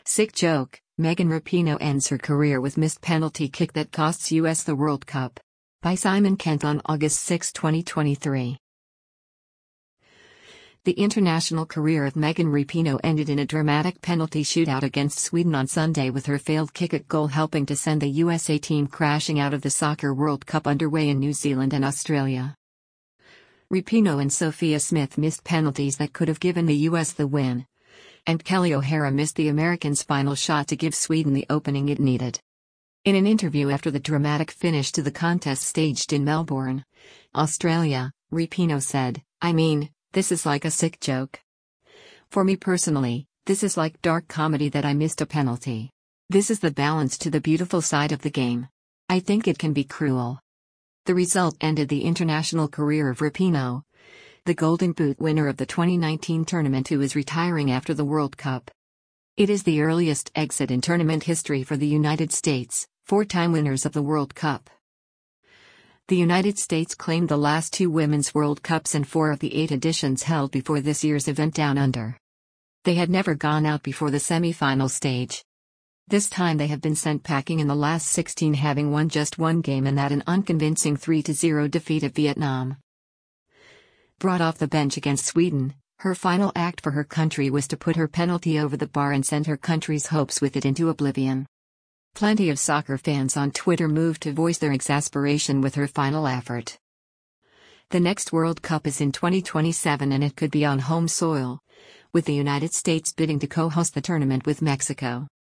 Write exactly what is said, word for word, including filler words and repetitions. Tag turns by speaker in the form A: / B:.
A: Sick joke, Megan Rapinoe ends her career with missed penalty kick that costs U S the World Cup. By Simon Kent on August sixth, twenty twenty-three. The international career of Megan Rapinoe ended in a dramatic penalty shootout against Sweden on Sunday, with her failed kick at goal helping to send the U S A team crashing out of the Soccer World Cup underway in New Zealand and Australia. Rapinoe and Sophia Smith missed penalties that could have given the U S the win, and Kelly O'Hara missed the Americans' final shot to give Sweden the opening it needed. In an interview after the dramatic finish to the contest staged in Melbourne, Australia, Rapinoe said, "I mean, this is like a sick joke. For me personally, this is like dark comedy that I missed a penalty. This is the balance to the beautiful side of the game. I think it can be cruel." The result ended the international career of Rapinoe, the Golden Boot winner of the twenty nineteen tournament, who is retiring after the World Cup. It is the earliest exit in tournament history for the United States, four-time winners of the World Cup. The United States claimed the last two Women's World Cups and four of the eight editions held before this year's event down under. They had never gone out before the semi-final stage. This time they have been sent packing in the last sixteen, having won just one game, and that an unconvincing three to zero defeat of Vietnam. Brought off the bench against Sweden, her final act for her country was to put her penalty over the bar and send her country's hopes with it into oblivion. Plenty of soccer fans on Twitter moved to voice their exasperation with her final effort. The next World Cup is in twenty twenty-seven, and it could be on home soil, with the United States bidding to co-host the tournament with Mexico.